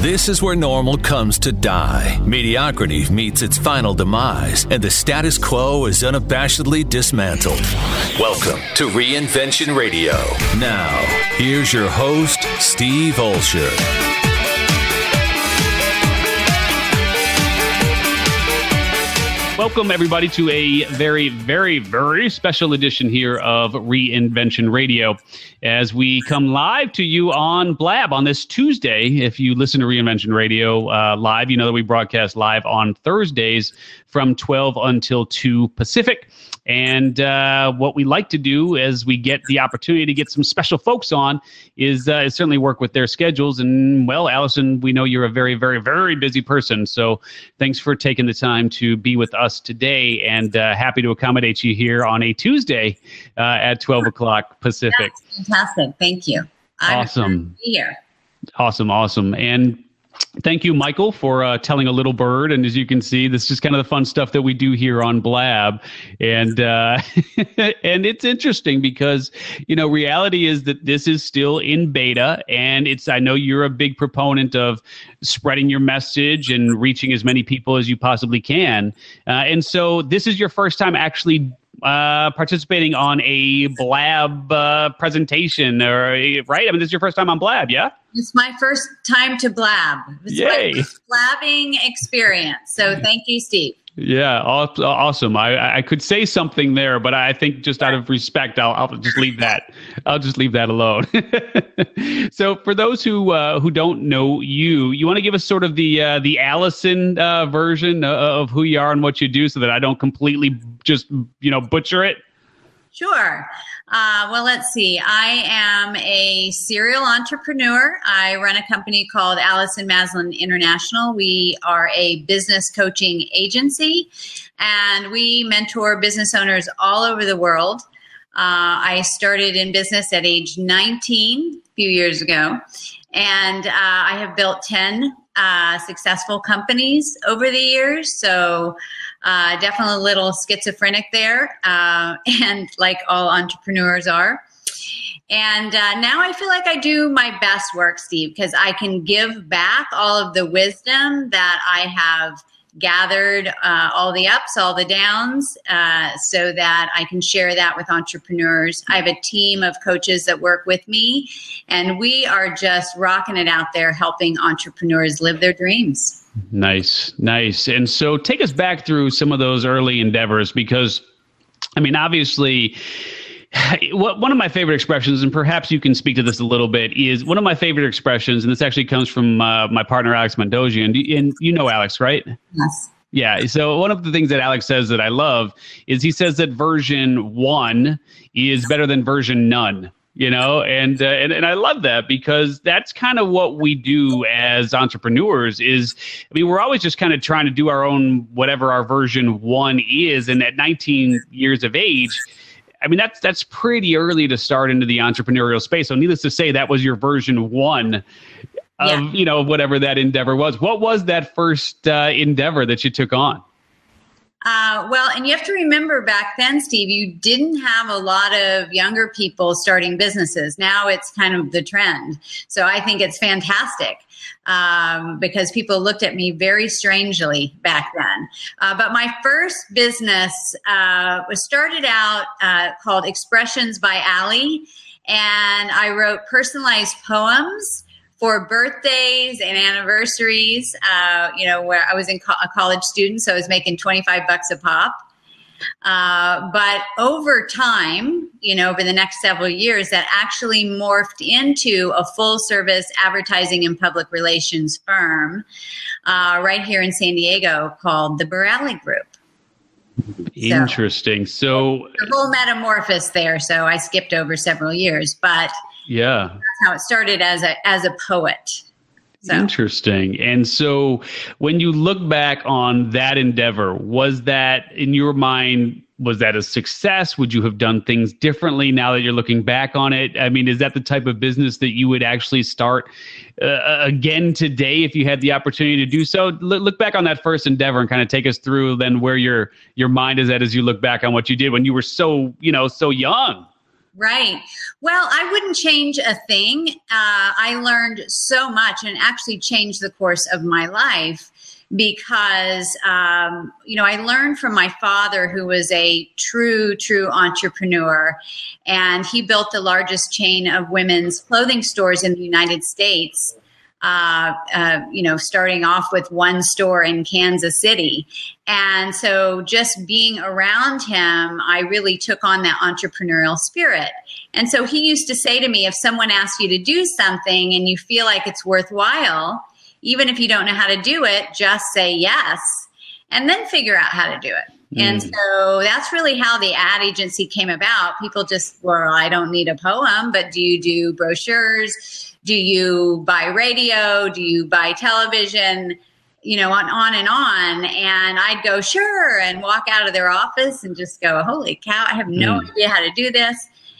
This is where normal comes to die. Mediocrity meets its final demise, and the status quo is unabashedly dismantled. Welcome to Reinvention Radio. Now, here's your host, Steve Olsher. Welcome, everybody, to a very, very, very special edition here of Reinvention Radio as we come live to you on Blab on this Tuesday. If you listen to Reinvention Radio live, you know that we broadcast live on Thursdays from 12 until 2 Pacific. And what we like to do as we get the opportunity to get some special folks on is certainly work with their schedules. And, well, Allison, we know you're a very, very, very busy person. So thanks for taking the time to be with us today, and happy to accommodate you here on a Tuesday at 12 o'clock Pacific. That's fantastic. Thank you. I'm Awesome. happy to be here. Awesome. And thank you, Michael, for telling a little bird. And as you can see, this is kind of the fun stuff that we do here on Blab. And and it's interesting because, you know, reality is that this is still in beta. And I know you're a big proponent of spreading your message and reaching as many people as you possibly can. And so this is your first time actually participating on a Blab presentation, right? I mean, this is your first time on Blab, yeah? It's my first time to blab. It's Yay. my first blabbing experience. So thank you, Steve. Yeah, awesome. I could say something there, but I think just out of respect, I'll just leave that. I'll just leave that alone. So, for those who don't know you want to give us sort of the Allison version of who you are and what you do, so that I don't completely just butcher it. Sure. Well, let's see. I am a serial entrepreneur. I run a company called Allison Maslin International. We are a business coaching agency, and we mentor business owners all over the world. I started in business at age 19 a few years ago, and I have built 10 successful companies over the years. So definitely a little schizophrenic there, and like all entrepreneurs are. And now I feel like I do my best work, Steve, because I can give back all of the wisdom that I have gathered, all the ups, all the downs, so that I can share that with entrepreneurs. I have a team of coaches that work with me, and we are just rocking it out there, helping entrepreneurs live their dreams. Nice. And so take us back through some of those early endeavors, because, I mean, obviously, one of my favorite expressions, and perhaps you can speak to this a little bit, is one of my favorite expressions, and this actually comes from my partner, Alex Mandosia, and you know Alex, right? Yes. Yeah. So one of the things that Alex says that I love is he says that version 1 is better than version none. And I love that, because that's kind of what we do as entrepreneurs we're always just kind of trying to do our own, whatever our version 1 is. And at 19 years of age, I mean, that's pretty early to start into the entrepreneurial space. So needless to say, that was your version 1 of, whatever that endeavor was. What was that first endeavor that you took on? Well, and you have to remember back then, Steve, you didn't have a lot of younger people starting businesses. Now it's kind of the trend. So I think it's fantastic, because people looked at me very strangely back then. But my first business was started out called Expressions by Allie, and I wrote personalized poems for birthdays and anniversaries, where I was a college student, so I was making $25 a pop. But over time, over the next several years, that actually morphed into a full service advertising and public relations firm right here in San Diego called the Borelli Group. Interesting. So the whole metamorphosis there. So I skipped over several years, but yeah, that's how it started as a poet. So. Interesting. And so when you look back on that endeavor, was that, in your mind, was that a success? Would you have done things differently now that you're looking back on it? I mean, is that the type of business that you would actually start again today if you had the opportunity to do so? Look back on that first endeavor and kind of take us through then where your mind is at as you look back on what you did when you were so young. Right. Well, I wouldn't change a thing. I learned so much and actually changed the course of my life because, I learned from my father, who was a true entrepreneur, and he built the largest chain of women's clothing stores in the United States. Starting off with one store in Kansas City. And so just being around him, I really took on that entrepreneurial spirit. And so he used to say to me, if someone asks you to do something and you feel like it's worthwhile, even if you don't know how to do it, just say yes, and then figure out how to do it. And so that's really how the ad agency came about. People just, well, I don't need a poem, but do you do brochures? Do you buy radio? Do you buy television? On and on. And I'd go, sure, and walk out of their office and just go, holy cow, I have no idea how to do this.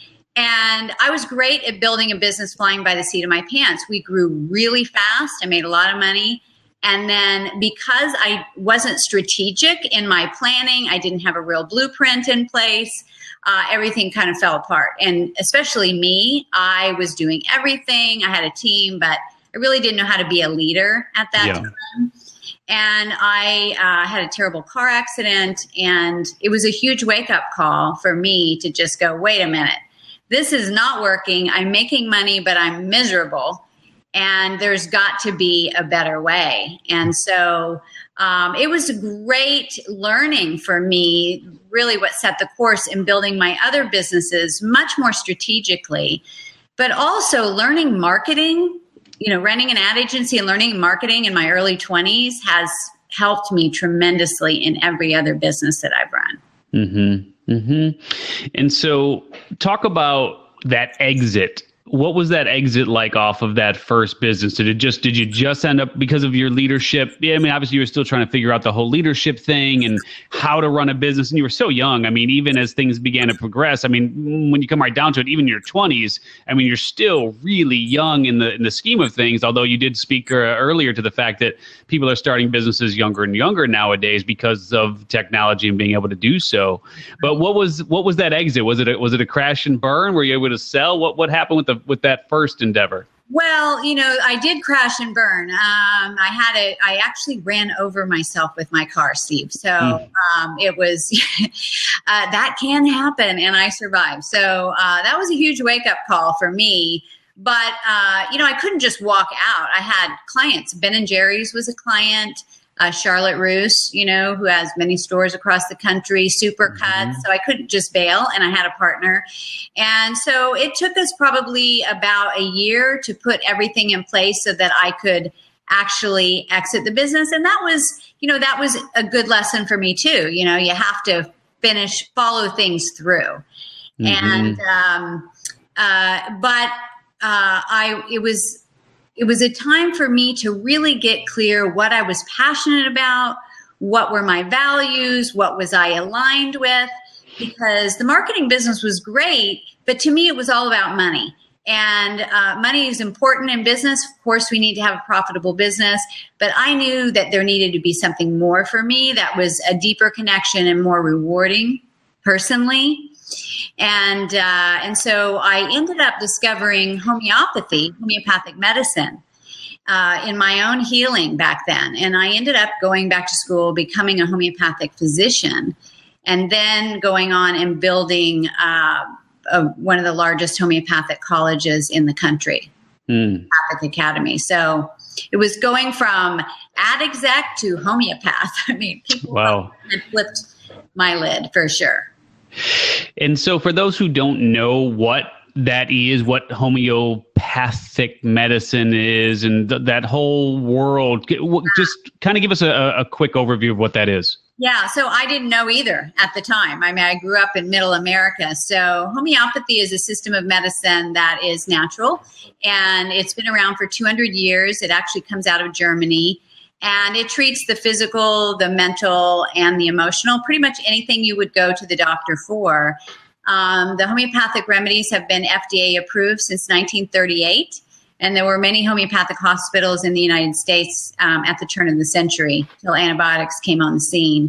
And I was great at building a business flying by the seat of my pants. We grew really fast. I made a lot of money. And then because I wasn't strategic in my planning, I didn't have a real blueprint in place, everything kind of fell apart. And especially me, I was doing everything. I had a team, but I really didn't know how to be a leader at that time. And I had a terrible car accident, and it was a huge wake-up call for me to just go, wait a minute, this is not working. I'm making money, but I'm miserable. And there's got to be a better way. And so it was great learning for me, really what set the course in building my other businesses much more strategically, but also learning marketing. Running an ad agency and learning marketing in my early 20s has helped me tremendously in every other business that I've run. Mm-hmm. Mm-hmm. And so talk about that exit. What was that exit like off of that first business? Did you just end up because of your leadership? Yeah, I mean, obviously you were still trying to figure out the whole leadership thing and how to run a business. And you were so young. I mean, even as things began to progress, I mean, when you come right down to it, even in your 20s, I mean, you're still really young in the scheme of things. Although you did speak earlier to the fact that people are starting businesses younger and younger nowadays because of technology and being able to do so. But what was that exit? Was it a crash and burn? Were you able to sell? What happened with that first endeavor? Well, I did crash and burn. I actually ran over myself with my car, Steve. So it was, that can happen, and I survived. So that was a huge wake-up call for me. But, I couldn't just walk out. I had clients. Ben & Jerry's was a client. Charlotte Russe, who has many stores across the country, Supercuts. Mm-hmm. So I couldn't just bail, and I had a partner. And so it took us probably about a year to put everything in place so that I could actually exit the business. And that was a good lesson for me too. You have to follow things through. Mm-hmm. And, it was a time for me to really get clear what I was passionate about, what were my values, what was I aligned with, because the marketing business was great, but to me it was all about money. And money is important in business. Of course, we need to have a profitable business, but I knew that there needed to be something more for me that was a deeper connection and more rewarding personally. And so I ended up discovering homeopathic medicine, in my own healing back then. And I ended up going back to school, becoming a homeopathic physician, and then going on and building one of the largest homeopathic colleges in the country, Homeopathic Academy. So it was going from ad exec to homeopath. I mean, people had flipped my lid for sure. And so for those who don't know what that is, what homeopathic medicine is, and that whole world, just kind of give us a quick overview of what that is. Yeah, so I didn't know either at the time. I mean, I grew up in Middle America. So homeopathy is a system of medicine that is natural, and it's been around for 200 years. It actually comes out of Germany. And it treats the physical, the mental, and the emotional, pretty much anything you would go to the doctor for. The homeopathic remedies have been FDA approved since 1938. And there were many homeopathic hospitals in the United States at the turn of the century till antibiotics came on the scene.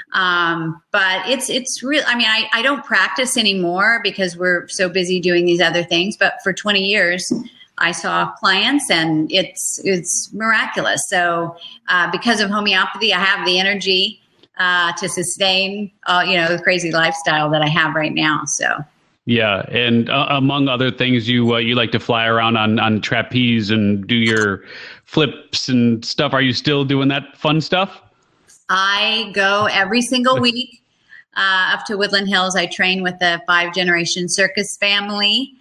But it's real. I mean, I don't practice anymore because we're so busy doing these other things. But for 20 years, I saw clients, and it's miraculous. So because of homeopathy, I have the energy to sustain, the crazy lifestyle that I have right now. So. Yeah, and among other things, you like to fly around on trapeze and do your flips and stuff. Are you still doing that fun stuff? I go every single week up to Woodland Hills. I train with the 5-generation circus family,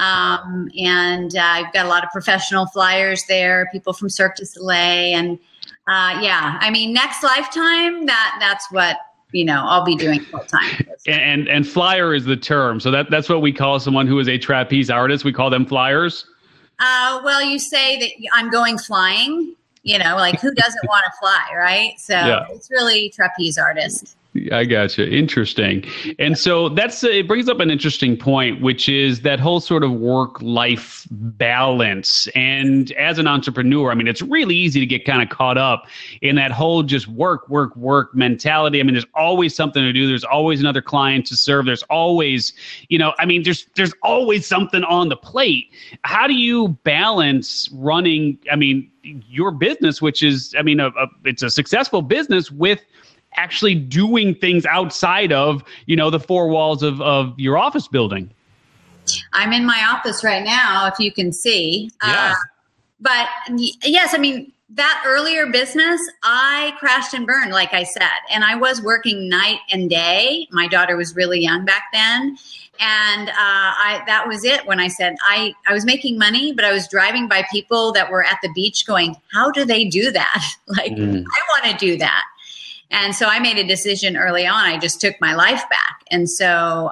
and I've got a lot of professional flyers there, people from Cirque du Soleil, and I mean, next lifetime, that's what I'll be doing full time. And flyer is the term. So that's what we call someone who is a trapeze artist. We call them flyers. Well, you say that I'm going flying, like who doesn't want to fly, right? So It's really trapeze artist. I gotcha. Interesting. And so it brings up an interesting point, which is that whole sort of work-life balance. And as an entrepreneur, I mean, it's really easy to get kind of caught up in that whole just work mentality. I mean, there's always something to do. There's always another client to serve. There's always, there's always something on the plate. How do you balance running, your business, which is, it's a successful business, with actually doing things outside of, the four walls of your office building? I'm in my office right now, if you can see. Yeah. But yes, that earlier business, I crashed and burned, like I said, and I was working night and day. My daughter was really young back then. And that was it when I said I was making money, but I was driving by people that were at the beach going, how do they do that? I want to do that. And so I made a decision early on. I just took my life back. And so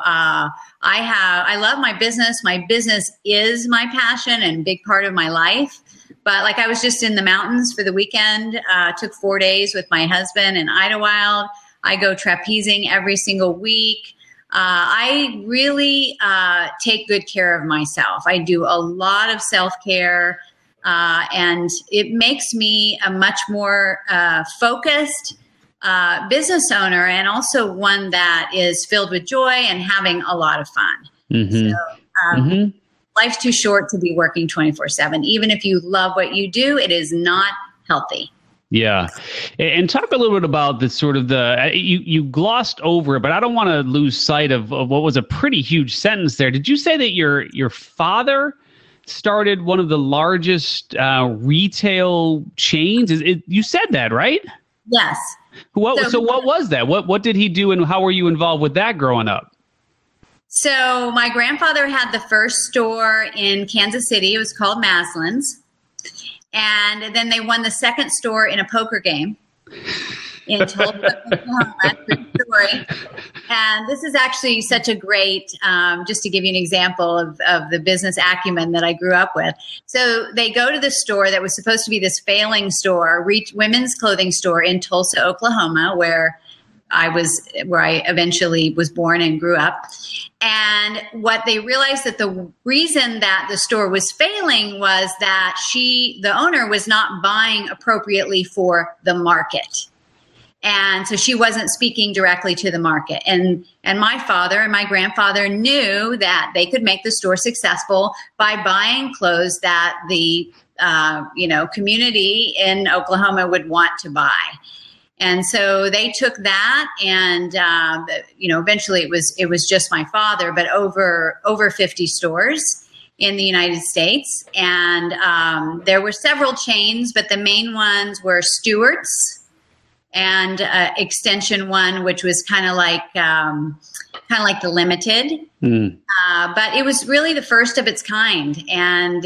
I love my business. My business is my passion and big part of my life. But I was just in the mountains for the weekend, took 4 days with my husband in Idlewild. I go trapezing every single week. I really take good care of myself. I do a lot of self-care, and it makes me a much more focused business owner, and also one that is filled with joy and having a lot of fun. Mm-hmm. So life's too short to be working 24/7. Even if you love what you do, it is not healthy. Yeah. And talk a little bit about this sort of you glossed over it, but I don't want to lose sight of what was a pretty huge sentence there. Did you say that your father started one of the largest retail chains? You said that, right? Yes. So what was that? What did he do, and how were you involved with that growing up? So my grandfather had the first store in Kansas City. It was called Maslin's. And then they won the second store in a poker game in Tulsa, Oklahoma. True story. And this is actually such a great, just to give you an example of the business acumen that I grew up with. So they go to the store that was supposed to be this failing store, women's clothing store in Tulsa, Oklahoma, where I eventually was born and grew up. And what they realized, that the reason that the store was failing was that the owner was not buying appropriately for the market. And so she wasn't speaking directly to the market. And my father and my grandfather knew that they could make the store successful by buying clothes that the community in Oklahoma would want to buy. And so they took that, and eventually it was just my father, but over 50 stores in the United States, and there were several chains, but the main ones were Stewart's and Extension One, which was kind of like the Limited, but it was really the first of its kind, and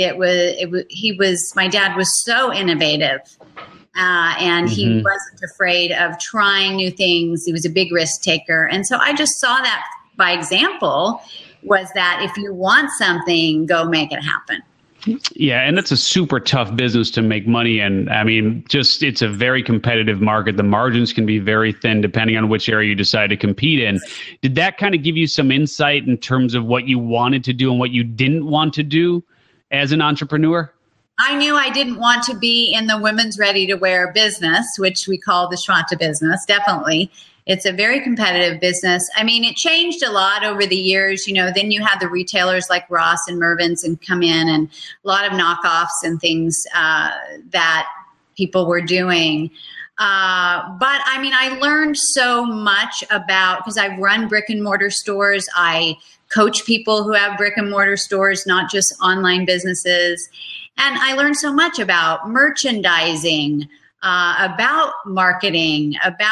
my dad was so innovative. And he wasn't afraid of trying new things. He was a big risk taker. And so I just saw that by example, was that if you want something, go make it happen. Yeah, and that's a super tough business to make money in. It's a very competitive market. The margins can be very thin depending on which area you decide to compete in. Did that kind of give you some insight in terms of what you wanted to do and what you didn't want to do as an entrepreneur? I knew I didn't want to be in the women's ready-to-wear business, which we call the Schwanta business, definitely. It's a very competitive business. I mean, it changed a lot over the years. Then you had the retailers like Ross and Mervyn's and come in, and a lot of knockoffs and things that people were doing. But I mean, I learned so much because I've run brick and mortar stores. I coach people who have brick and mortar stores, not just online businesses. And I learned so much about merchandising, about marketing,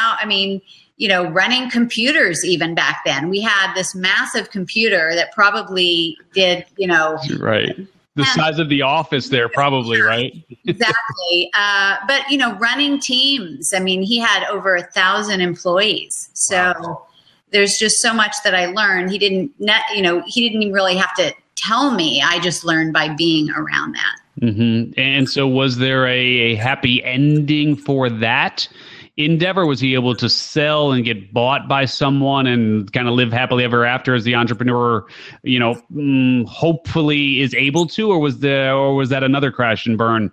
running computers even back then. We had this massive computer that probably did, Right. The size of the office there, probably, right? Exactly. But, running teams, I mean, he had over 1,000 employees. So wow. There's just so much that I learned. He didn't even really have to tell me. I just learned by being around that. Mm-hmm. And so was there a happy ending for that endeavor? Was he able to sell and get bought by someone and kind of live happily ever after as the entrepreneur, hopefully is able to, or was that another crash and burn?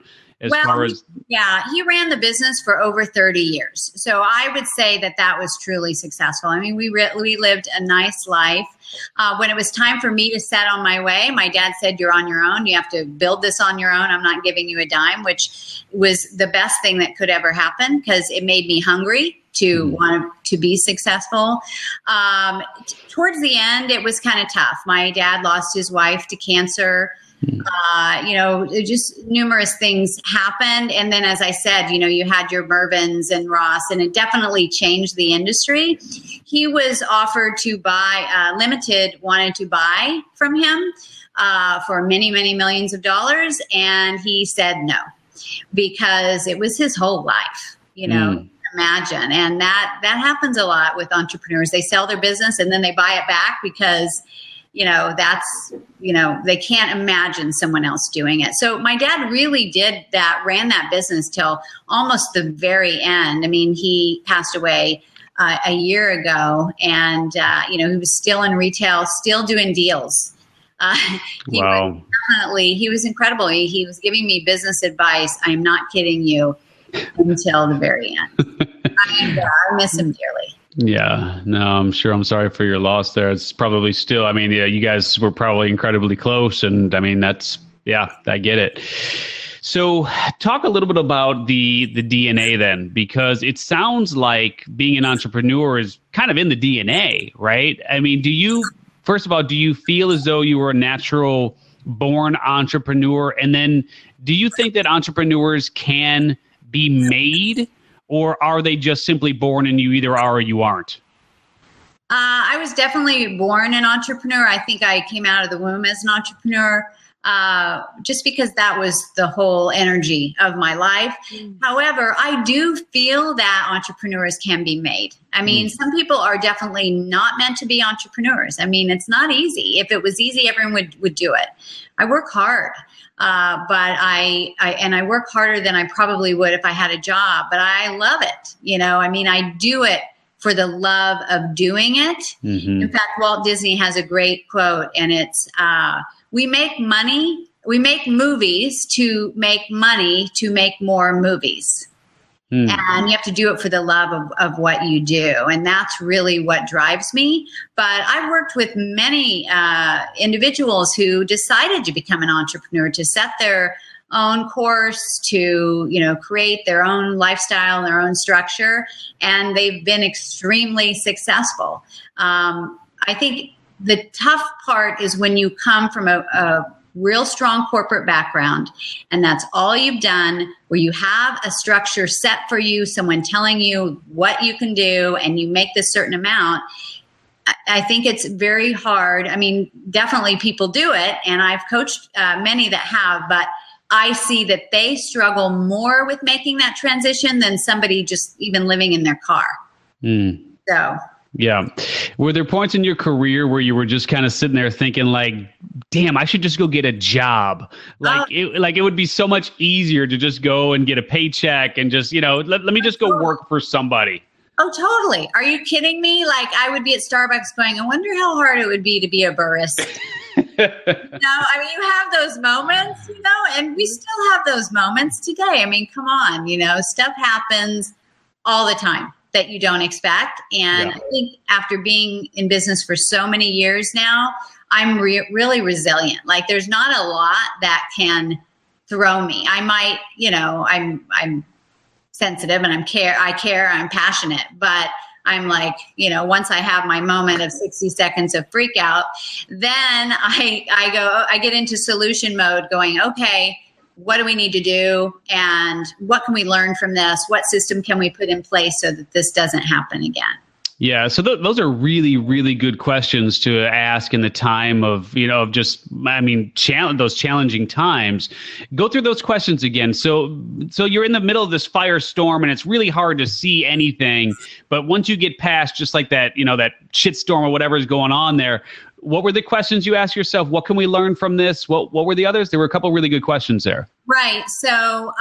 He ran the business for over 30 years. So I would say that was truly successful. I mean, we lived a nice life. When it was time for me to set on my way, my dad said, "You're on your own. You have to build this on your own. I'm not giving you a dime," which was the best thing that could ever happen because it made me hungry to want to be successful. Towards the end, it was kind of tough. My dad lost his wife to cancer. Just numerous things happened. And then, as I said, you had your Mervyn's and Ross, and it definitely changed the industry. He was offered to buy, Limited wanted to buy from him for many, many millions of dollars. And he said no, because it was his whole life, imagine. And that happens a lot with entrepreneurs. They sell their business and then they buy it back because they can't imagine someone else doing it. So my dad really ran that business till almost the very end. I mean, he passed away a year ago, and, he was still in retail, still doing deals. He was incredible. He was giving me business advice. I'm not kidding you, until the very end. I miss him dearly. Yeah, no, I'm sure. I'm sorry for your loss there. It's probably still, I mean, you guys were probably incredibly close. And I mean, I get it. So talk a little bit about the DNA then, because it sounds like being an entrepreneur is kind of in the DNA, right? I mean, first of all, do you feel as though you were a natural born entrepreneur? And then do you think that entrepreneurs can be made? Or are they just simply born and you either are or you aren't? I was definitely born an entrepreneur. I think I came out of the womb as an entrepreneur just because that was the whole energy of my life. However, I do feel that entrepreneurs can be made. I mean, some people are definitely not meant to be entrepreneurs. I mean, it's not easy. If it was easy, everyone would do it. I work hard. But I work harder than I probably would if I had a job, but I love it. I mean, I do it for the love of doing it. Mm-hmm. In fact, Walt Disney has a great quote, and it's, we make movies to make money to make more movies. And you have to do it for the love of what you do. And that's really what drives me. But I've worked with many individuals who decided to become an entrepreneur, to set their own course, to, create their own lifestyle and their own structure. And they've been extremely successful. I think the tough part is when you come from a real strong corporate background, and that's all you've done, where you have a structure set for you, someone telling you what you can do, and you make this certain amount. I think it's very hard. I mean, definitely people do it, and I've coached many that have, but I see that they struggle more with making that transition than somebody just even living in their car. So. Yeah. Were there points in your career where you were just kind of sitting there thinking like, damn, I should just go get a job? It would be so much easier to just go and get a paycheck and just, let me just go work for somebody. Oh, totally. Are you kidding me? Like, I would be at Starbucks going, I wonder how hard it would be to be a barista. I mean, you have those moments, and we still have those moments today. I mean, come on, stuff happens all the time that you don't expect. And I think after being in business for so many years now, I'm really resilient. Like there's not a lot that can throw me. I might, I'm sensitive and I care, I'm passionate, but I'm like, once I have my moment of 60 seconds of freak out, then I get into solution mode going, okay, what do we need to do? And what can we learn from this? What system can we put in place so that this doesn't happen again? Yeah, so those are really, really good questions to ask in the time of, those challenging times. Go through those questions again. So you're in the middle of this firestorm and it's really hard to see anything. But once you get past just like that, that shitstorm or whatever is going on there, what were the questions you asked yourself? What can we learn from this? What were the others? There were a couple of really good questions there. Right. So,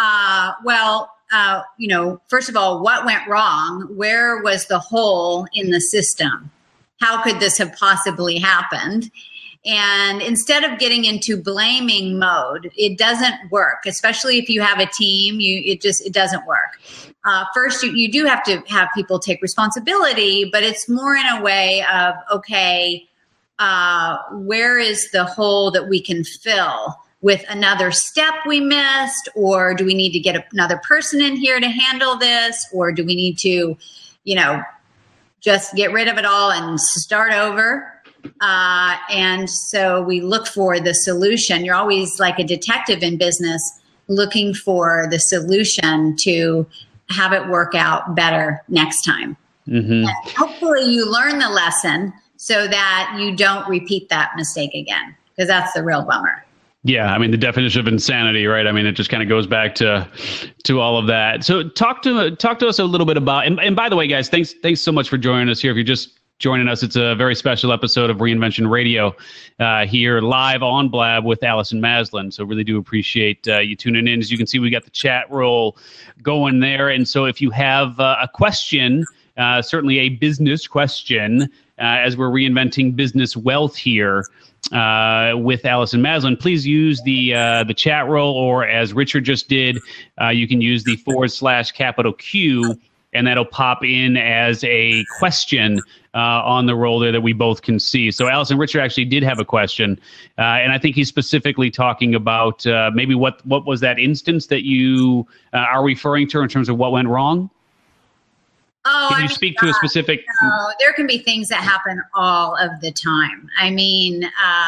first of all, what went wrong? Where was the hole in the system? How could this have possibly happened? And instead of getting into blaming mode, it doesn't work, especially if you have a team, it doesn't work. First, you do have to have people take responsibility, but it's more in a way of, okay, where is the hole that we can fill with another step we missed, or do we need to get another person in here to handle this, or do we need to, just get rid of it all and start over? And so we look for the solution. You're always like a detective in business looking for the solution to have it work out better next time. Mm-hmm. And hopefully you learn the lesson so that you don't repeat that mistake again, because that's the real bummer. Yeah, I mean, the definition of insanity, right? I mean, it just kind of goes back to all of that. So talk to us a little bit about, and by the way, guys, thanks so much for joining us here. If you're just joining us, it's a very special episode of Reinvention Radio here live on Blab with Allison Maslin. So really do appreciate you tuning in. As you can see, we got the chat roll going there. And so if you have a question, certainly a business question, as we're reinventing business wealth here, with Allison Maslin, please use the chat roll, or as Richard just did, you can use the /Q, and that'll pop in as a question on the roll there that we both can see. So Allison, Richard actually did have a question, and I think he's specifically talking about maybe what was that instance that you are referring to in terms of what went wrong? Can you speak to a specific? No, there can be things that happen all of the time. I mean,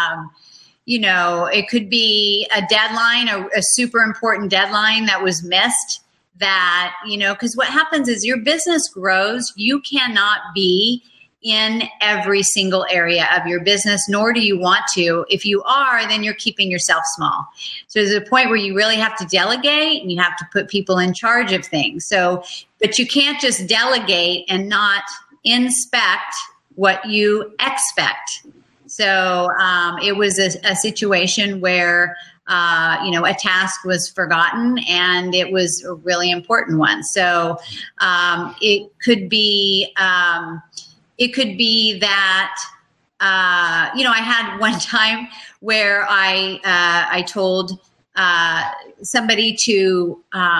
it could be a deadline, a super important deadline that was missed that, because what happens is your business grows. You cannot be in every single area of your business, nor do you want to. If you are, then you're keeping yourself small. So there's a point where you really have to delegate and you have to put people in charge of things. But you can't just delegate and not inspect what you expect. So it was a situation where, a task was forgotten and it was a really important one. So it could be that, I had one time where I told somebody to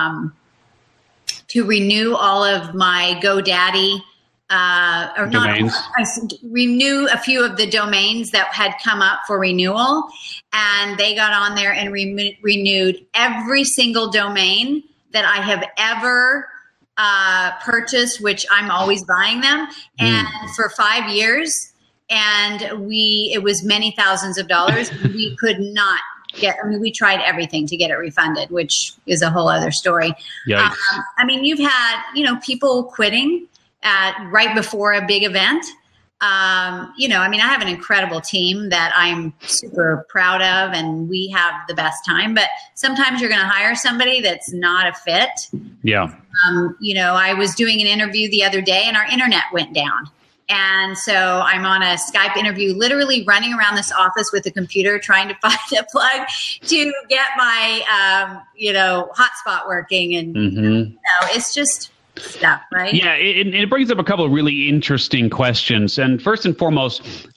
renew all of my GoDaddy, domains. Renew a few of the domains that had come up for renewal, and they got on there and renewed every single domain that I have ever purchased, which I'm always buying them, and for 5 years, and it was many thousands of dollars. We could not we tried everything to get it refunded, which is a whole other story. You've had, people quitting right before a big event. I have an incredible team that I'm super proud of, and we have the best time, but sometimes you're going to hire somebody that's not a fit. Yeah. I was doing an interview the other day and our internet went down. And so I'm on a Skype interview, literally running around this office with a computer, trying to find a plug to get my, hotspot working. And, it's just stuff, right? Yeah, it brings up a couple of really interesting questions. And first and foremost,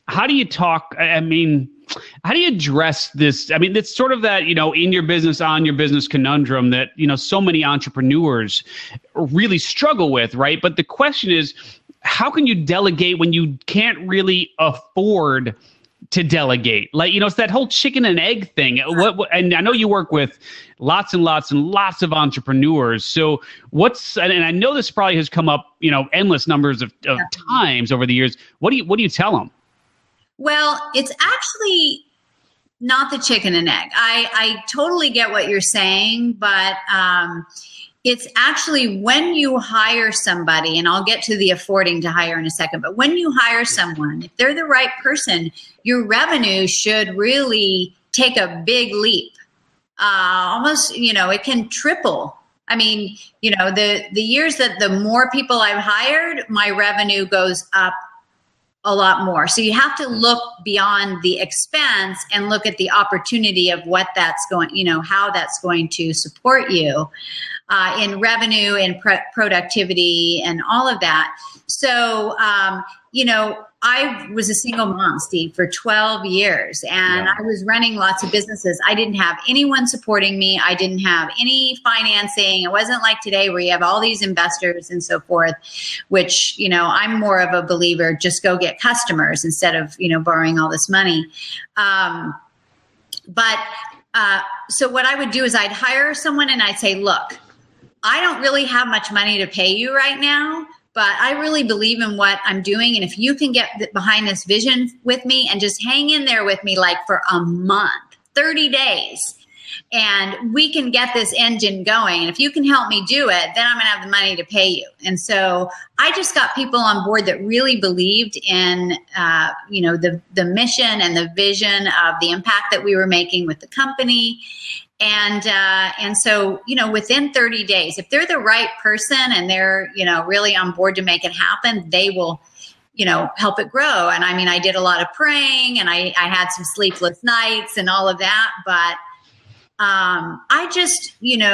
how do you talk? I mean, how do you address this? I mean, it's sort of that, in your business, on your business conundrum that, so many entrepreneurs really struggle with, right? But the question is, how can you delegate when you can't really afford to delegate? Like, it's that whole chicken and egg thing. And I know you work with lots and lots and lots of entrepreneurs. So and I know this probably has come up, endless numbers of times over the years. What do you tell them? Well, it's actually not the chicken and egg. I totally get what you're saying, but it's actually when you hire somebody, and I'll get to the affording to hire in a second, but when you hire someone, if they're the right person, your revenue should really take a big leap. Almost, it can triple. I mean, the years that the more people I've hired, my revenue goes up a lot more. So you have to look beyond the expense and look at the opportunity of what that's going, how that's going to support you in revenue and productivity and all of that. So, I was a single mom, Steve, for 12 years, and I was running lots of businesses. I didn't have anyone supporting me. I didn't have any financing. It wasn't like today where you have all these investors and so forth, which, I'm more of a believer, just go get customers instead of, borrowing all this money. So what I would do is I'd hire someone and I'd say, look, I don't really have much money to pay you right now, but I really believe in what I'm doing. And if you can get behind this vision with me and just hang in there with me like for a month, 30 days, and we can get this engine going. And if you can help me do it, then I'm going to have the money to pay you. And so I just got people on board that really believed in, the mission and the vision of the impact that we were making with the company. And so, within 30 days, if they're the right person and they're, really on board to make it happen, they will, help it grow. And I mean, I did a lot of praying and I had some sleepless nights and all of that. But I just,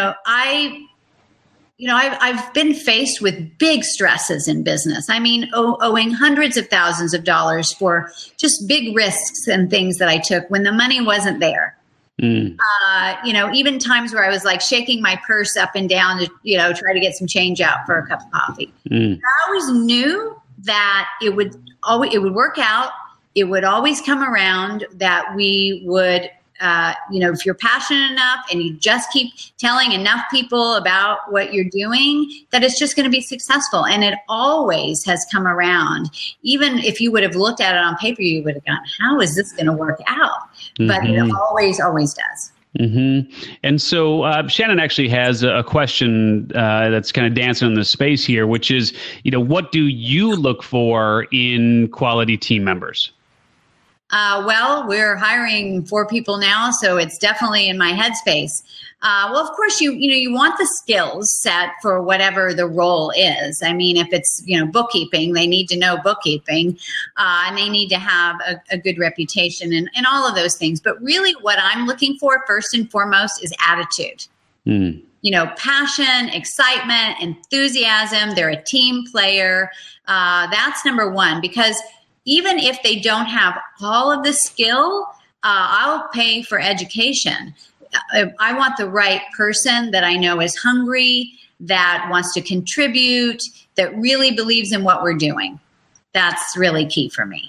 I've been faced with big stresses in business. I mean, owing hundreds of thousands of dollars for just big risks and things that I took when the money wasn't there. Even times where I was like shaking my purse up and down to, try to get some change out for a cup of coffee. I always knew that it would work out. It would always come around, that we would, if you're passionate enough and you just keep telling enough people about what you're doing, that it's just going to be successful. And it always has come around. Even if you would have looked at it on paper, you would have gone, how is this going to work out? But it always does. And so Shannon actually has a question that's kind of dancing in the space here, which is, what do you look for in quality team members? Well, we're hiring 4 people now, so it's definitely in my headspace. Well, of course, you want the skills set for whatever the role is. I mean, if it's, bookkeeping, they need to know bookkeeping, and they need to have a good reputation and all of those things. But really what I'm looking for first and foremost is attitude. Passion, excitement, enthusiasm. They're a team player. That's number one, because even if they don't have all of the skill, I'll pay for education. I want the right person that I know is hungry, that wants to contribute, that really believes in what we're doing. That's really key for me.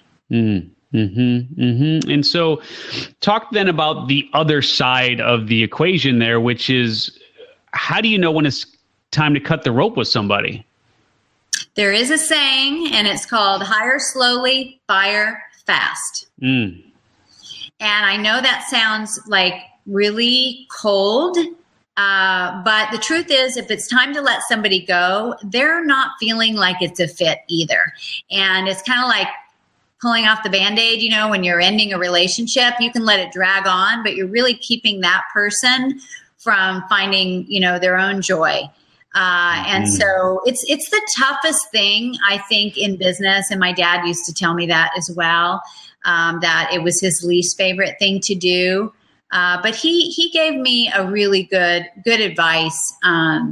And so talk then about the other side of the equation there, which is, how do you know when it's time to cut the rope with somebody? There is a saying, and it's called hire slowly, fire fast. And I know that sounds like really cold, but the truth is, if it's time to let somebody go, they're not feeling like it's a fit either. And it's kind of like pulling off the Band-Aid, when you're ending a relationship, you can let it drag on, but you're really keeping that person from finding, their own joy. And so it's the toughest thing, I think, in business. And my dad used to tell me that as well, that it was his least favorite thing to do. But he gave me a really good advice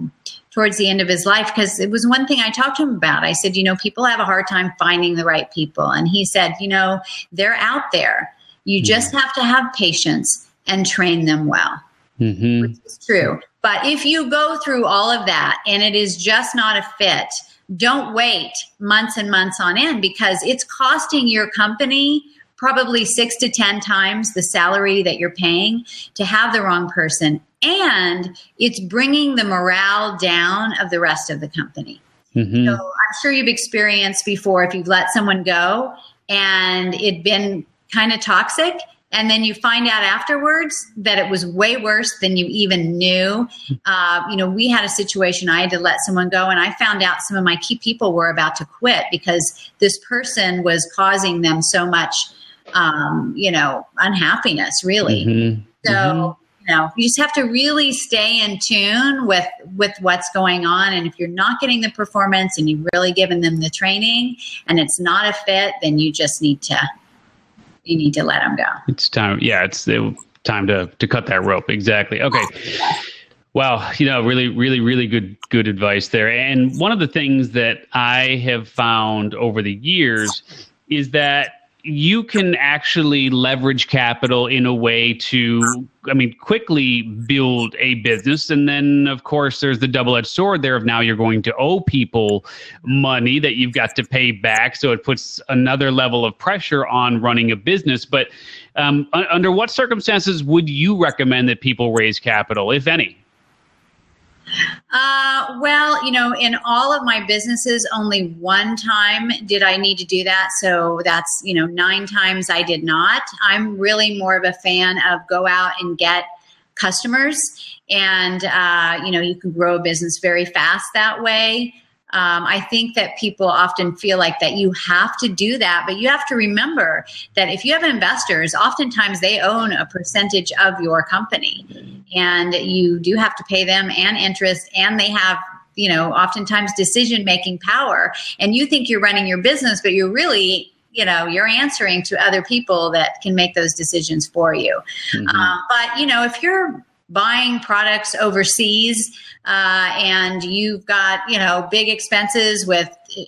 towards the end of his life, because it was one thing I talked to him about. I said, people have a hard time finding the right people. And he said, they're out there. You just have to have patience and train them well, which is true. But if you go through all of that and it is just not a fit, don't wait months and months on end, because it's costing your company probably 6 to 10 times the salary that you're paying to have the wrong person. And it's bringing the morale down of the rest of the company. So I'm sure you've experienced before, if you've let someone go and it'd been kind of toxic, and then you find out afterwards that it was way worse than you even knew. We had a situation, I had to let someone go, and I found out some of my key people were about to quit because this person was causing them so much, unhappiness, really. So, you just have to really stay in tune with what's going on. And if you're not getting the performance and you've really given them the training and it's not a fit, then you just need to let them go. It's time. Yeah, it's time to cut that rope. Exactly. Okay. Wow. Really, really, really good advice there. And one of the things that I have found over the years is that you can actually leverage capital in a way to, quickly build a business. And then, of course, there's the double-edged sword there of now you're going to owe people money that you've got to pay back. So it puts another level of pressure on running a business. But under what circumstances would you recommend that people raise capital, if any? In all of my businesses, only one time did I need to do that. So that's, 9 times I did not. I'm really more of a fan of go out and get customers. And, you can grow a business very fast that way. I think that people often feel like that you have to do that, but you have to remember that if you have investors, oftentimes they own a percentage of your company, and you do have to pay them and interest, and they have, oftentimes decision-making power. And you think you're running your business, but you're really, you're answering to other people that can make those decisions for you. But, if you're buying products overseas, and you've got, big expenses with,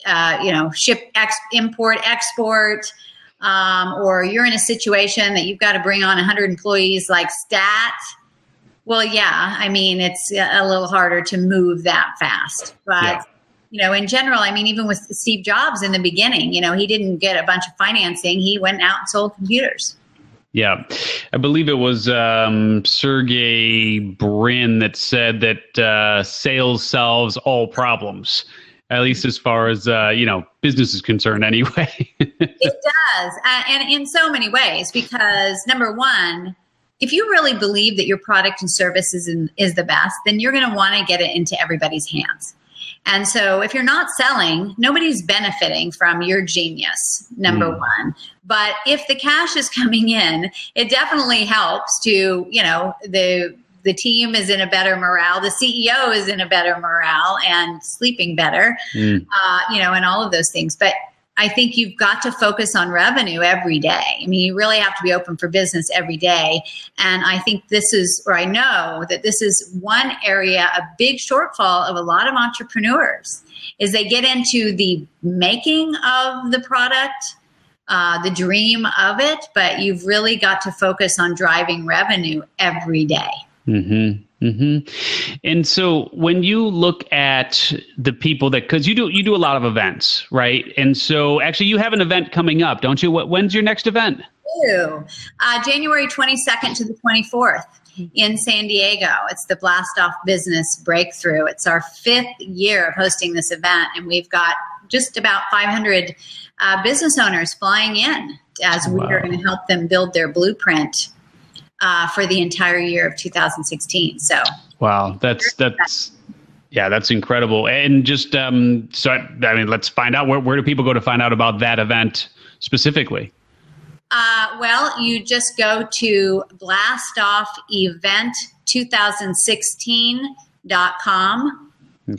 import, export, or you're in a situation that you've got to bring on 100 employees like stat. Well, yeah, it's a little harder to move that fast. But, in general, even with Steve Jobs in the beginning, he didn't get a bunch of financing. He went out and sold computers. Yeah, I believe it was Sergey Brin that said that sales solves all problems, at least as far as, business is concerned anyway. It does. And in so many ways, because number one, if you really believe that your product and service is the best, then you're going to want to get it into everybody's hands. And so if you're not selling, nobody's benefiting from your genius, number one. But if the cash is coming in, it definitely helps to, the team is in a better morale. The CEO is in a better morale and sleeping better, and all of those things. But I think you've got to focus on revenue every day. You really have to be open for business every day. And I think I know that this is one area, a big shortfall of a lot of entrepreneurs, is they get into the making of the product, the dream of it, but you've really got to focus on driving revenue every day. And so when you look at the people because you do a lot of events, right? And so actually you have an event coming up, don't you? When's your next event? January 22nd to the 24th in San Diego. It's the Blast Off Business Breakthrough. It's our 5th year of hosting this event, and we've got just about 500 business owners flying in as we are going to help them build their blueprint for the entire year of 2016. So, wow, that's incredible. And just let's find out where do people go to find out about that event specifically? You just go to blastoffevent2016.com. Okay.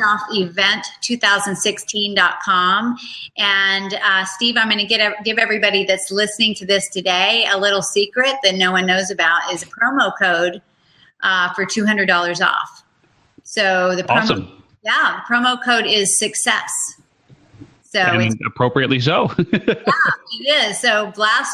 blastoffevent2016.com. And Steve, I'm going to give everybody that's listening to this today a little secret that no one knows about, is a promo code for $200 off. So the awesome. The promo code is success. So and appropriately so. It is. So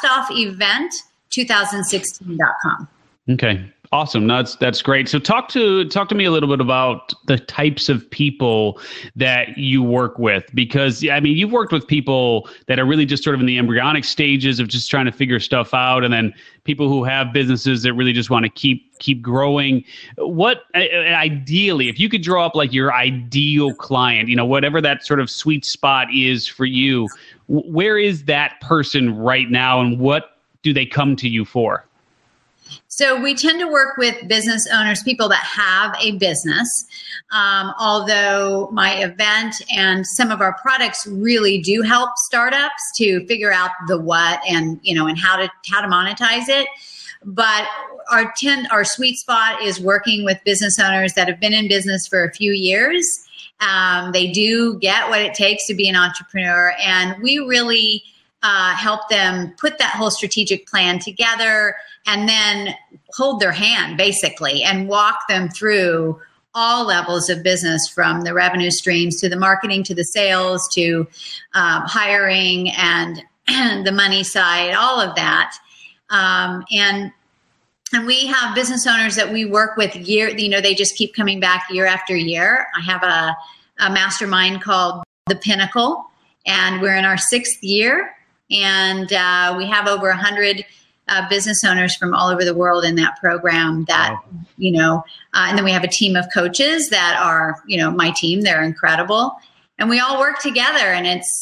blastoffevent2016.com. Okay. Awesome. That's great. So talk to me a little bit about the types of people that you work with, because I mean, you've worked with people that are really just sort of in the embryonic stages of just trying to figure stuff out, and then people who have businesses that really just want to keep growing. What ideally, if you could draw up like your ideal client, whatever that sort of sweet spot is for you, where is that person right now, and what do they come to you for? So we tend to work with business owners, people that have a business, although my event and some of our products really do help startups to figure out the what and how to monetize it. But our sweet spot is working with business owners that have been in business for a few years. They do get what it takes to be an entrepreneur, and we really help them put that whole strategic plan together and then hold their hand basically and walk them through all levels of business, from the revenue streams to the marketing to the sales to hiring and the money side, all of that. And we have business owners that we work with they just keep coming back year after year. I have a mastermind called The Pinnacle, and we're in our 6th year. And we have over 100 business owners from all over the world in that program that, and then we have a team of coaches that are, my team. They're incredible. And we all work together, and it's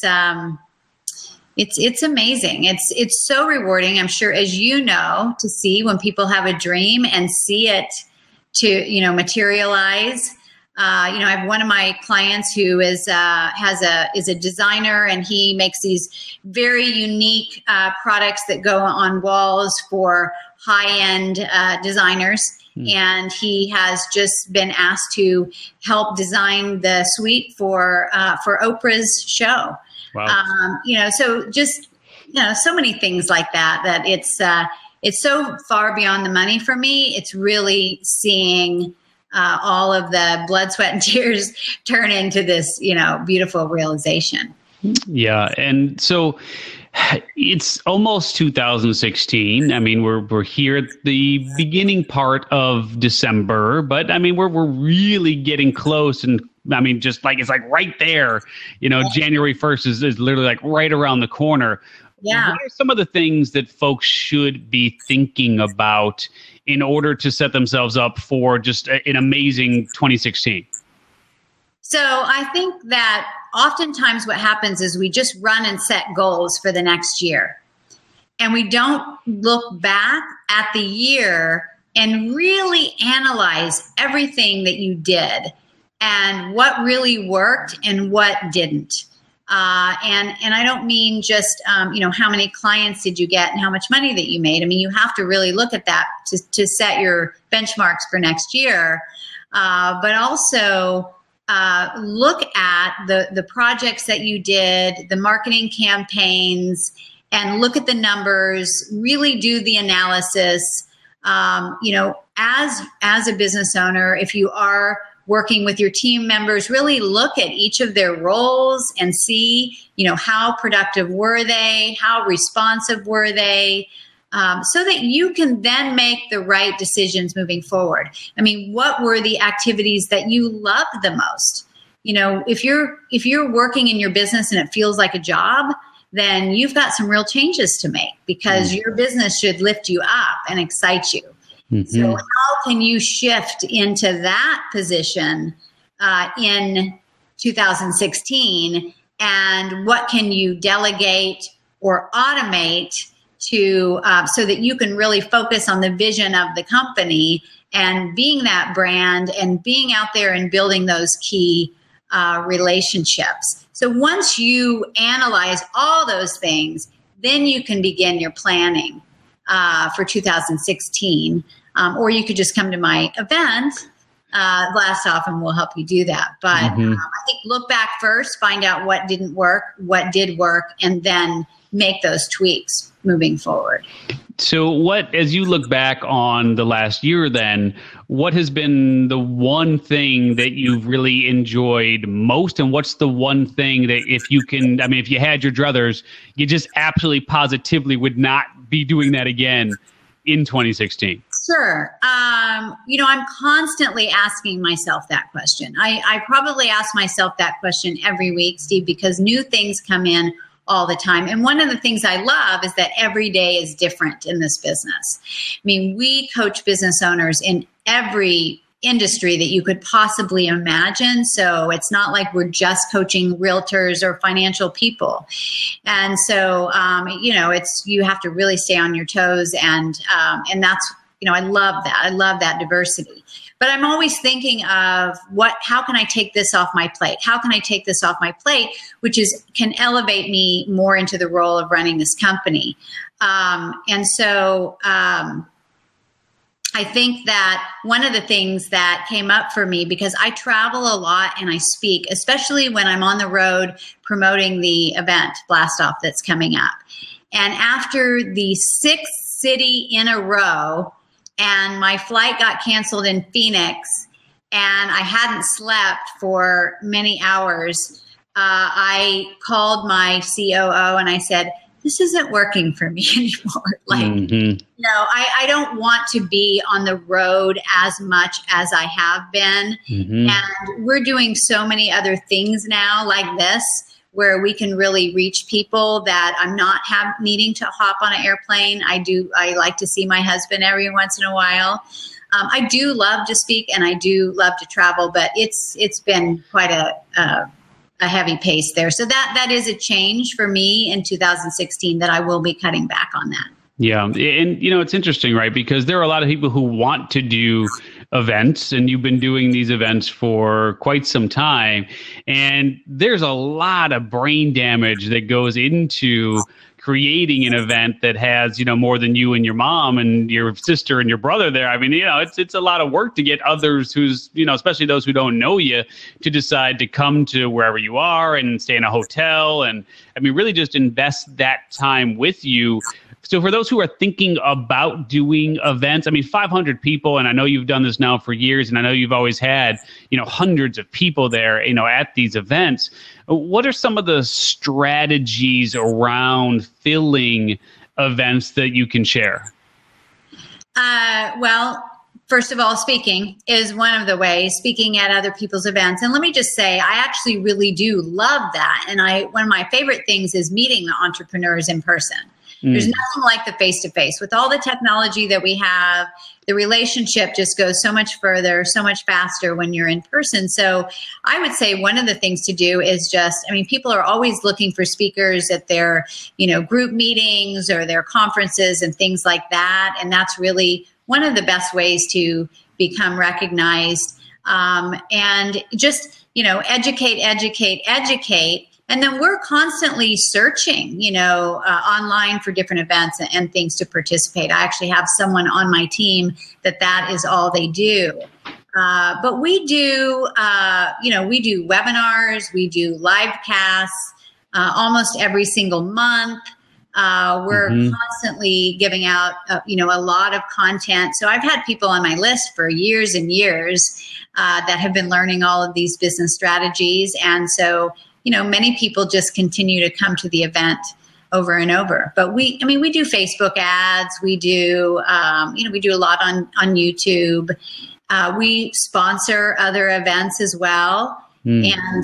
amazing. It's so rewarding, I'm sure, as you know, to see when people have a dream and see it to, materialize. I have one of my clients who is a designer, and he makes these very unique products that go on walls for high-end designers. And he has just been asked to help design the suite for Oprah's show. Wow. So just so many things like that it's so far beyond the money for me. It's really seeing all of the blood, sweat, and tears turn into this, beautiful realization. Yeah. And so it's almost 2016. I mean, we're here at the beginning part of December, but I mean, we're really getting close. And I mean, just like, it's like right there, January 1st is literally like right around the corner. Yeah. What are some of the things that folks should be thinking about in order to set themselves up for just an amazing 2016? So I think that oftentimes what happens is we just run and set goals for the next year. And we don't look back at the year and really analyze everything that you did and what really worked and what didn't. And I don't mean just, how many clients did you get and how much money that you made. I mean, you have to really look at that to set your benchmarks for next year. But also look at the projects that you did, the marketing campaigns, and look at the numbers, really do the analysis. As a business owner, if you are working with your team members, really look at each of their roles and see, how productive were they, how responsive were they, so that you can then make the right decisions moving forward. I mean, what were the activities that you loved the most? If you're working in your business and it feels like a job, then you've got some real changes to make, because your business should lift you up and excite you. Mm-hmm. So how can you shift into that position in 2016? And what can you delegate or automate to so that you can really focus on the vision of the company and being that brand and being out there and building those key relationships. So once you analyze all those things, then you can begin your planning for 2016. Or you could just come to my event, Blast Off, and we'll help you do that. But I think look back first, find out what didn't work, what did work, and then make those tweaks moving forward. So what, as you look back on the last year then, what has been the one thing that you've really enjoyed most? And what's the one thing that if you had your druthers, you just absolutely positively would not be doing that again in 2016? Sure. I'm constantly asking myself that question. I probably ask myself that question every week, Steve, because new things come in all the time. And one of the things I love is that every day is different in this business. I mean, we coach business owners in every industry that you could possibly imagine. So it's not like we're just coaching realtors or financial people. And so, you have to really stay on your toes. And that's, I love that. I love that diversity. But I'm always thinking of how can I take this off my plate? How can I take this off my plate, which can elevate me more into the role of running this company. I think that one of the things that came up for me, because I travel a lot and I speak, especially when I'm on the road promoting the event Blast Off that's coming up. And after the 6th city in a row, and my flight got canceled in Phoenix, and I hadn't slept for many hours, I called my COO and I said, this isn't working for me anymore. I don't want to be on the road as much as I have been. And we're doing so many other things now like this, where we can really reach people that I'm not needing to hop on an airplane. I like to see my husband every once in a while. I do love to speak and I do love to travel, but it's been quite a heavy pace there. So that is a change for me in 2016 that I will be cutting back on that. Yeah. And, it's interesting, right? Because there are a lot of people who want to do events, and you've been doing these events for quite some time. And there's a lot of brain damage that goes into creating an event that has, more than you and your mom and your sister and your brother there. I mean, it's a lot of work to get others who's, especially those who don't know you, to decide to come to wherever you are and stay in a hotel. And I mean, really just invest that time with you. So for those who are thinking about doing events, 500 people, and I know you've done this now for years, and I know you've always had, hundreds of people there, at these events. What are some of the strategies around filling events that you can share? Well, first of all, speaking is one of the ways, speaking at other people's events. And let me just say, I actually really do love that. And one of my favorite things is meeting the entrepreneurs in person. There's nothing like the face-to-face. With all the technology that we have, the relationship just goes so much further, so much faster when you're in person. So I would say one of the things to do is people are always looking for speakers at their, group meetings or their conferences and things like that. And that's really one of the best ways to become recognized. And just, educate. And then we're constantly searching, online for different events and things to participate. I actually have someone on my team that is all they do. But we do, we do webinars, we do live casts almost every single month. We're constantly giving out, a lot of content. So I've had people on my list for years and years that have been learning all of these business strategies. And so, many people just continue to come to the event over and over. But we do Facebook ads. We do, we do a lot on YouTube. We sponsor other events as well. And,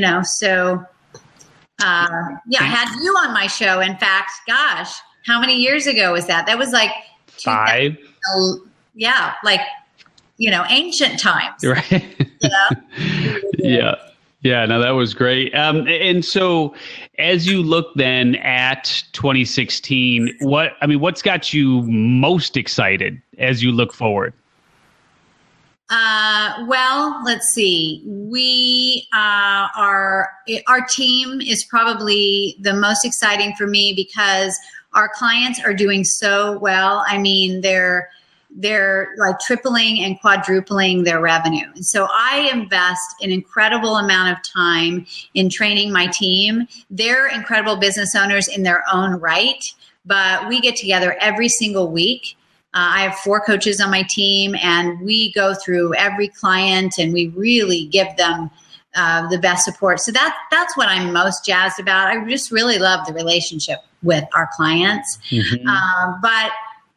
I had you on my show. In fact, gosh, how many years ago was that? That was like 5. Yeah. Like, ancient times. Right. Yeah. Yeah, no, that was great. And so as you look then at 2016, what's got you most excited as you look forward? Well, let's see. Our team is probably the most exciting for me because our clients are doing so well. They're like tripling and quadrupling their revenue. And so I invest an incredible amount of time in training my team. They're incredible business owners in their own right, but we get together every single week. I have 4 coaches on my team, and we go through every client and we really give them the best support. So that's what I'm most jazzed about. I just really love the relationship with our clients. But,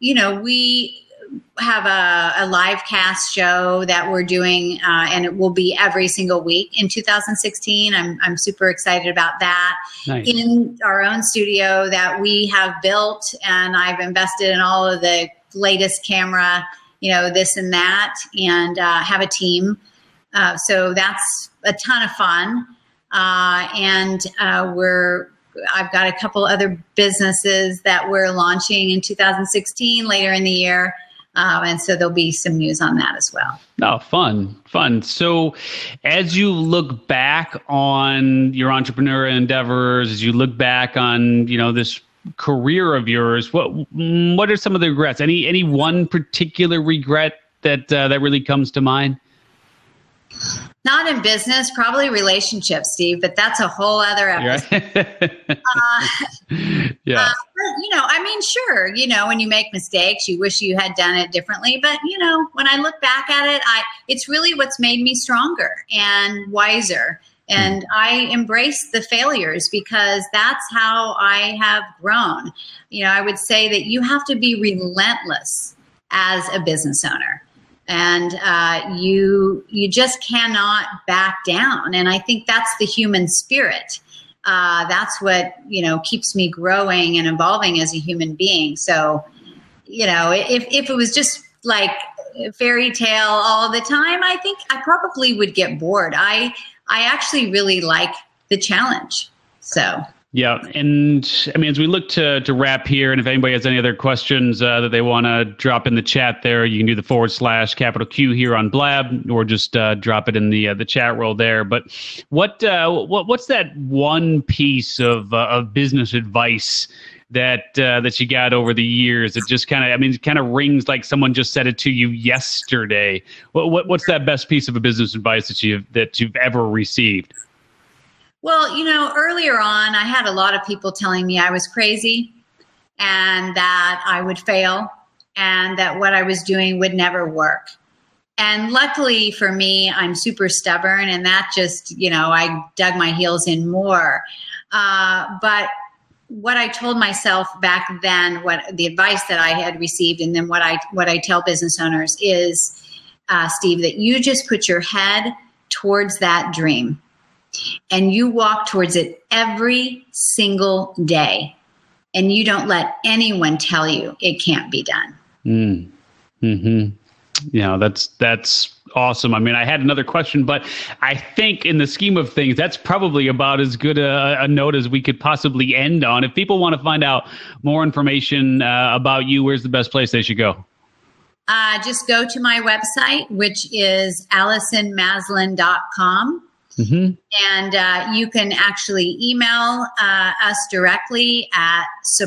we have a live cast show that we're doing, and it will be every single week in 2016. I'm super excited about that. Nice. In our own studio that we have built, and I've invested in all of the latest camera, this and that, and have a team. So that's a ton of fun. And I've got a couple other businesses that we're launching in 2016 later in the year. And so there'll be some news on that as well. Oh, fun. So as you look back on your entrepreneurial endeavors, as you look back on, this career of yours, what are some of the regrets? Any one particular regret that really comes to mind? Not in business, probably relationships, Steve, but that's a whole other episode. Yeah. Sure, when you make mistakes, you wish you had done it differently. But, when I look back at it, it's really what's made me stronger and wiser. And I embrace the failures because that's how I have grown. I would say that you have to be relentless as a business owner. And you just cannot back down. And I think that's the human spirit. That's what, keeps me growing and evolving as a human being. So, if it was just like fairy tale all the time, I think I probably would get bored. I actually really like the challenge. So. Yeah. And as we look to wrap here, and if anybody has any other questions that they want to drop in the chat there, you can do the /Q here on Blab, or just drop it in the chat roll there. But what's that one piece of business advice that you got over the years that just kind of rings like someone just said it to you yesterday? What's that best piece of a business advice that you've ever received? Well, earlier on, I had a lot of people telling me I was crazy and that I would fail and that what I was doing would never work. And luckily for me, I'm super stubborn, and that just, I dug my heels in more. But what I told myself back then, what the advice that I had received, and then what I tell business owners is, Steve, that you just put your head towards that dream. And you walk towards it every single day. And you don't let anyone tell you it can't be done. That's awesome. I had another question, but I think in the scheme of things, that's probably about as good a note as we could possibly end on. If people want to find out more information about you, where's the best place they should go? Just go to my website, which is AllisonMaslin.com. And you can actually email us directly at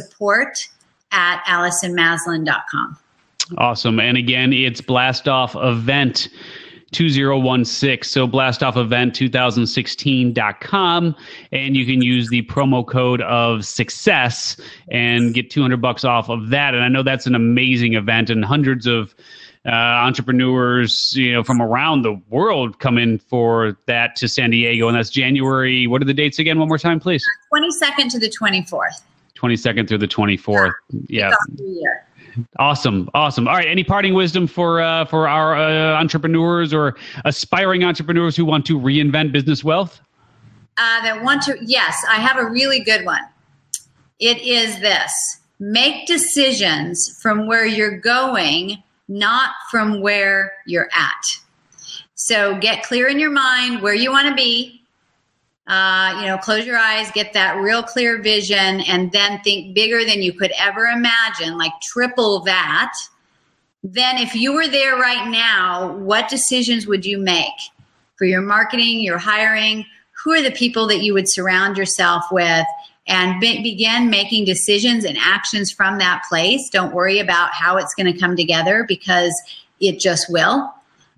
support@AllisonMaslin.com. Awesome. And again, it's Blastoff Event 2016. So blastoffevent2016.com. And you can use the promo code of success and get $200 off of that. And I know that's an amazing event, and hundreds of entrepreneurs, from around the world come in for that to San Diego. And that's January. What are the dates again? One more time, please. 22nd to the 24th. 22nd through the 24th. Yeah. Awesome. All right. Any parting wisdom for our entrepreneurs or aspiring entrepreneurs who want to reinvent business wealth? Yes, I have a really good one. It is this: make decisions from where you're going, not from where you're at. So get clear in your mind where you want to be. Close your eyes, get that real clear vision, and then think bigger than you could ever imagine, like triple that. Then if you were there right now, what decisions would you make for your marketing, your hiring? Who are the people that you would surround yourself with? And begin making decisions and actions from that place. Don't worry about how it's going to come together, because it just will.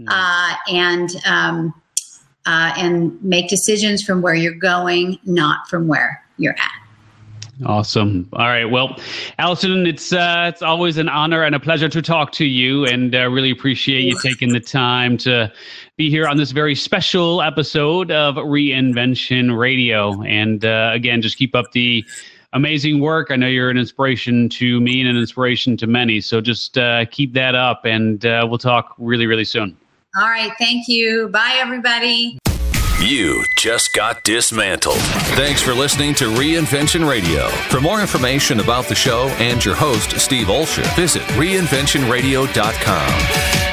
And make decisions from where you're going, not from where you're at. Awesome. All right. Well, Allison, it's always an honor and a pleasure to talk to you, and really appreciate you taking the time to be here on this very special episode of Reinvention Radio. And again, just keep up the amazing work. I know you're an inspiration to me and an inspiration to many. So just keep that up, and we'll talk really, really soon. All right. Thank you. Bye, everybody. You just got dismantled. Thanks for listening to Reinvention Radio. For more information about the show and your host, Steve Olsher, visit reinventionradio.com.